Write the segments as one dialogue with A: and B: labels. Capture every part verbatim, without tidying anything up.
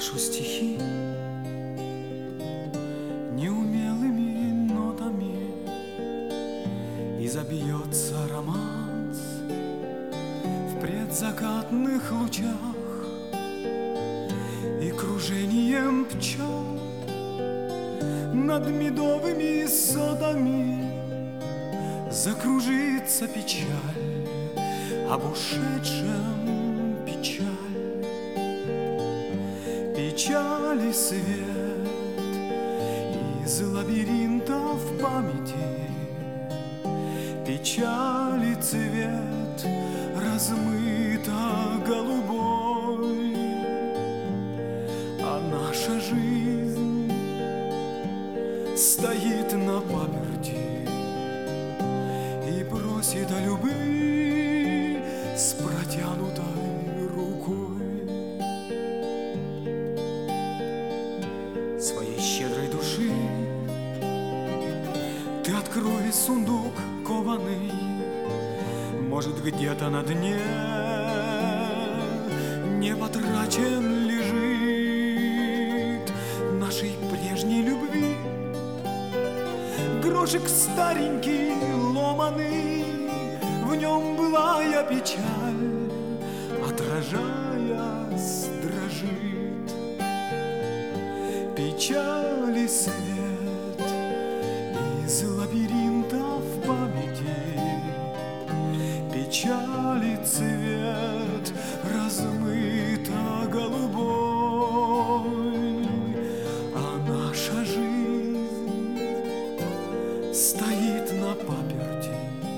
A: брошу стихи неумелыми нотами, и забьется романс в предзакатных лучах, и кружением пчел над медовыми садами закружится печаль об ушедшем, печаль. Печали свет из лабиринтов памяти, печали цвет размыто голубой, а наша жизнь стоит на паперти и просит о любви с протянутой рукой. Своей щедрой души ты открой сундук кованый, может, где-то на дне не потрачен лежит нашей прежней любви грошик старенький, ломаный, в нем былая печаль, отражаясь, дрожит. Печали свет из лабиринтов памяти, печали цвет размыто голубой, а наша жизнь стоит на паперти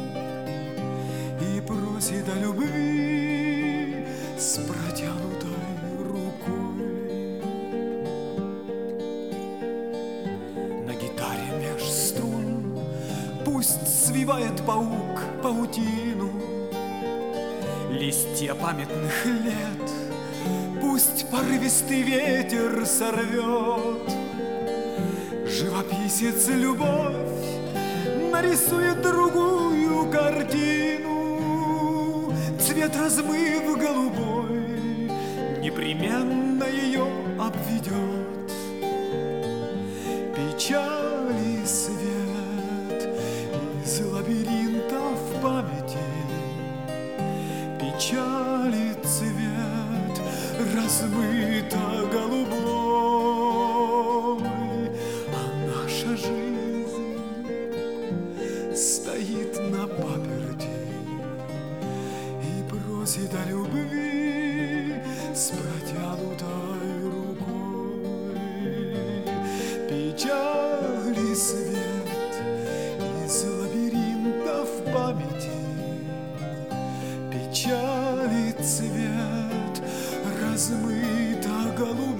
A: и просит о любви с протянутой рукой. На гитаре меж струн пусть свивает паук паутину, листья памятных лет пусть порывистый ветер сорвет. Живописец любовь нарисует другую картину, цвет размыв голубой, непременно ее обведет. Печали свет из лабиринтов памяти, печали цвет размыто голубой, а наша жизнь стоит на паперти и просит о любви с протянутой рукой. Печали свет из лабиринтов памяти, печали цвет размыто голубой.